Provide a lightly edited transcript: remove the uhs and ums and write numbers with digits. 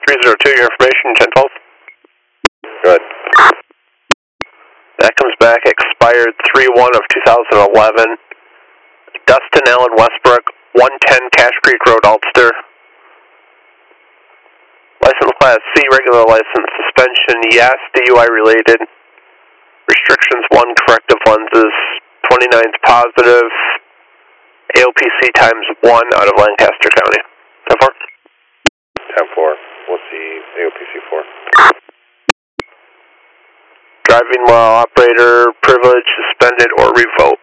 302, your information, 1012. Good. That comes back expired 3/1 of 2011. Dustin Allen Westbrook, 110 Cache Creek Road, Ulster. License class C, regular license. Suspension, yes. DUI related. Restrictions 1, corrective lenses. 29's positive. AOPC times 1 out of Lancaster County. 10-4? 10-4. What's the AOPC for? Driving while operator privilege suspended or revoked.